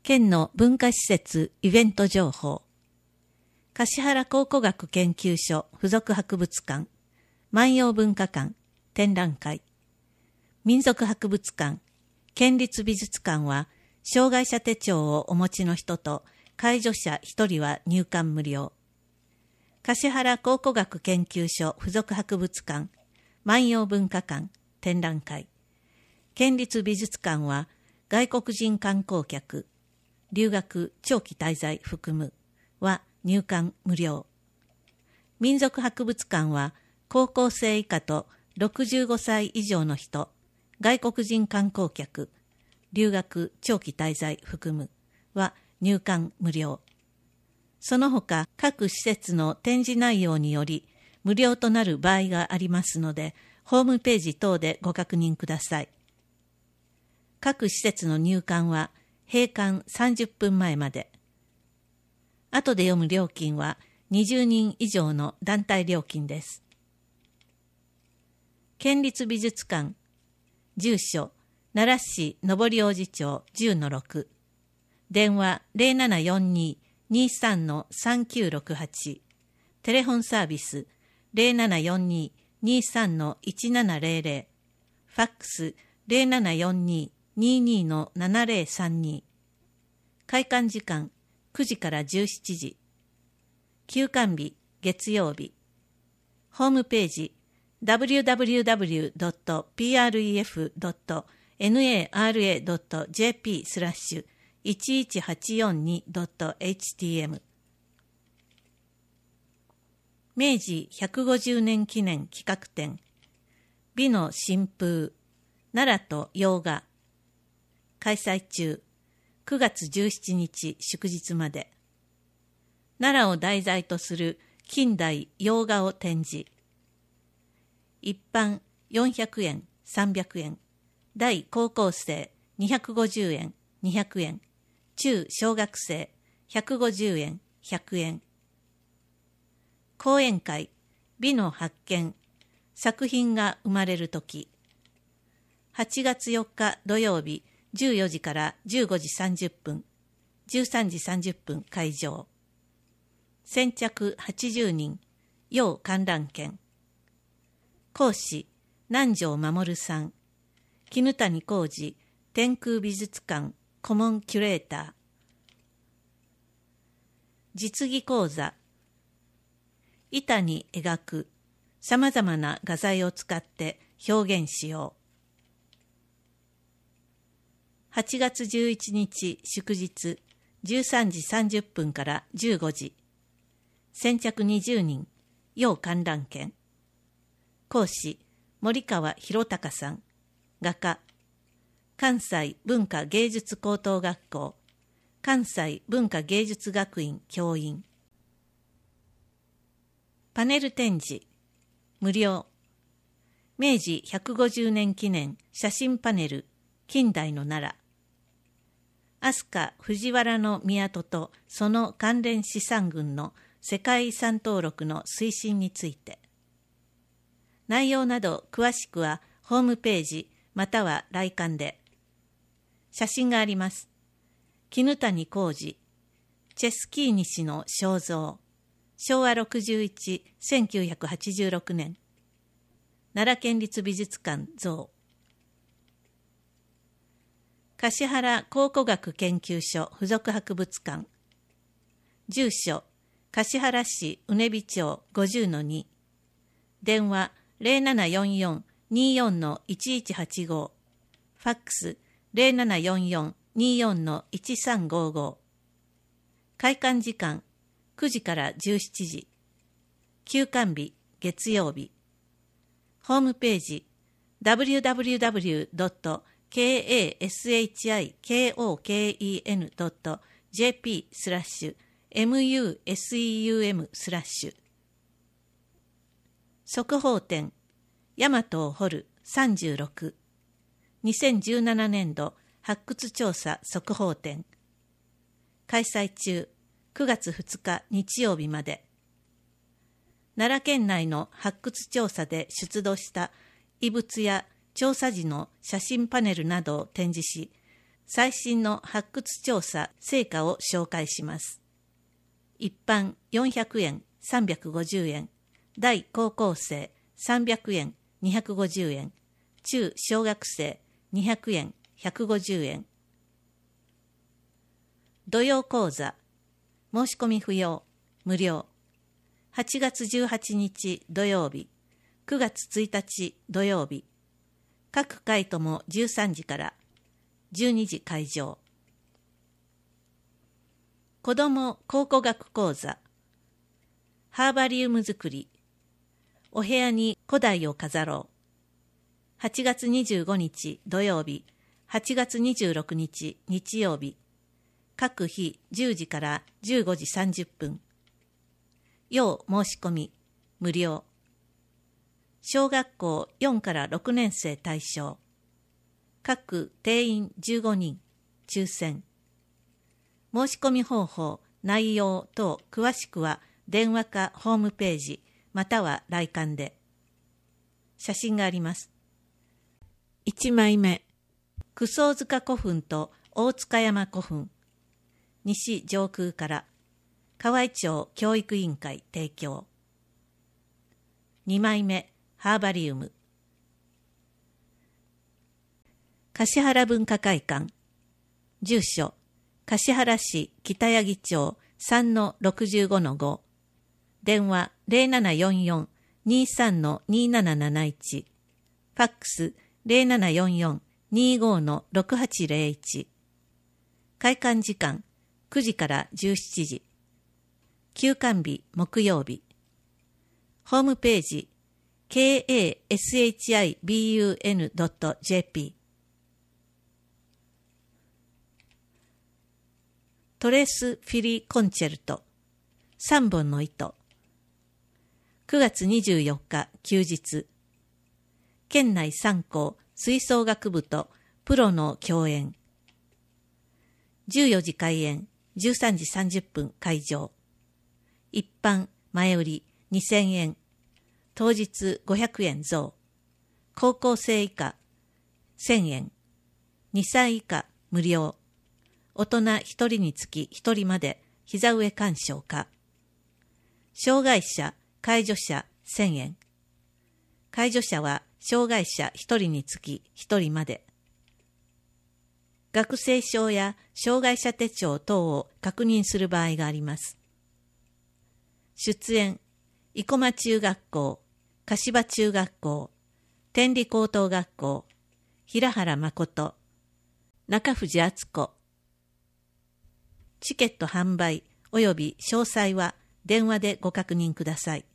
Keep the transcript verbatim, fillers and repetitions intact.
県の文化施設イベント情報、橿原考古学研究所附属博物館、万葉文化館展覧会、民族博物館、県立美術館は障害者手帳をお持ちの人と介助者ひとりは入館無料。橿原考古学研究所附属博物館、万葉文化館展覧会、県立美術館は外国人観光客、留学長期滞在含むは入館無料。民族博物館は高校生以下とろくじゅうごさい以上の人、外国人観光客、留学長期滞在含むは入館無料。その他各施設の展示内容により無料となる場合がありますので、ホームページ等でご確認ください。各施設の入館は閉館さんじゅっぷんまえまで。後で読む料金はにじゅうにん以上の団体料金です。県立美術館、住所、奈良市上り王子町 じゅうのろく、電話 ゼロななよんに にさんのさんきゅうろくはち、テレフォンサービス ゼロななよんに にさんのいちななゼロゼロ、ファックス ゼロななよんに ににのななゼロさんに、開館時間くじからじゅうしちじ、休館日月曜日、ホームページ ダブリューダブリューダブリュードットピーアールイーエフドットナラドットジェーピースラッシュいちいちはちよんにドットエイチティーエム 明治ひゃくごじゅうねん記念企画展、美の新風、奈良と洋画、開催中、くがつじゅうしちにち祝日まで。奈良を題材とする近代洋画を展示。一般よんひゃくえん、さんびゃくえん、大高校生にひゃくごじゅうえん、にひゃくえん、中小学生ひゃくごじゅうえん、ひゃくえん。講演会、美の発見、作品が生まれるとき。はちがつよっか土曜日じゅうよじからじゅうごじさんじゅっぷん、じゅうさんじさんじゅっぷん会場。先着はちじゅうにん、要観覧券。講師、南條守さん、絹谷浩二天空美術館顧問キュレーター。実技講座、板に描くさまざまな画材を使って表現しよう。はちがつじゅういちにち祝日じゅうさんじさんじゅっぷんからじゅうごじ、先着にじゅうにん、要観覧券。講師、森川博隆さん、画家、関西文化芸術高等学校、関西文化芸術学院教員。パネル展示、無料。明治ひゃくごじゅうねん記念写真パネル、近代の奈良。飛鳥藤原の宮戸とその関連資産群の世界遺産登録の推進について。内容など詳しくはホームページまたは来館で。写真があります。絹谷浩二、チェスキーニ氏の肖像、しょうわろくじゅういち、せんきゅうひゃくはちじゅうろくねん、奈良県立美術館像。橿原考古学研究所附属博物館。住所、橿原市うねび町 ごじゅうのに、電話 ゼロななよんよん によんのいちいちはちご、ファックス ゼロななよんよん によんのいちさんごご。開館時間くじからじゅうしちじ、休館日月曜日。ホームページ ダブリューダブリューダブリュードットカシコケンドットジェーピースラッシュミューセウムスラッシュ。速報展、大和を掘るさんじゅうろく、にせんじゅうななねんど発掘調査速報展。開催中、くがつふつか日曜日まで。奈良県内の発掘調査で出土した遺物や調査時の写真パネルなどを展示し、 最新の発掘調査成果を紹介します。一般よんひゃくえん、さんびゃくごじゅうえん、大高校生さんびゃくえん、にひゃくごじゅうえん、中小学生にひゃくえん、ひゃくごじゅうえん。土曜講座、申し込み不要、無料。はちがつじゅうはちにち土曜日、くがつついたち土曜日、各回ともじゅうさんじからじゅうにじ会場。子ども考古学講座、ハーバリウム作り、お部屋に古代を飾ろう。はちがつにじゅうごにち土曜日、はちがつにじゅうろくにち日曜日、各日じゅうじからじゅうごじさんじゅっぷん。要申し込み、無料。小学校よんからろくねんせい対象。各定員じゅうごにん、抽選。申し込み方法、内容等詳しくは電話かホームページまたは来館で。写真があります。いちまいめ、九層塚古墳と大塚山古墳。西上空から河合町教育委員会提供。にまいめ、ハーバリウム。橿原文化会館。住所、橿原市北八木町 さんのろくじゅうごのご。電話 ゼロななよんよん にさんのになななないち。ファックス ゼロななよんよん にごのろくはちゼロいち。開館時間くじからじゅうしちじ。休館日木曜日。ホームページ ケーエーエスエイチアイビーユーエヌドットジェーピー。トレースフィリーコンチェルトさんぼんの糸。くがつにじゅうよっか休日。県内さん校吹奏楽部とプロの共演。じゅうよじ開演、じゅうさんじさんじゅっぷん会場。一般前売りにせんえん、当日ごひゃくえん増。高校生以下せんえん、にさい以下無料。大人ひとりにつきひとりまで膝上鑑賞可。障害者、介助者せんえん。介助者は障害者ひとりにつきひとりまで。学生証や障害者手帳等を確認する場合があります。出演、生駒中学校、柏中学校、天理高等学校、平原誠、中藤敦子。チケット販売および詳細は電話でご確認ください。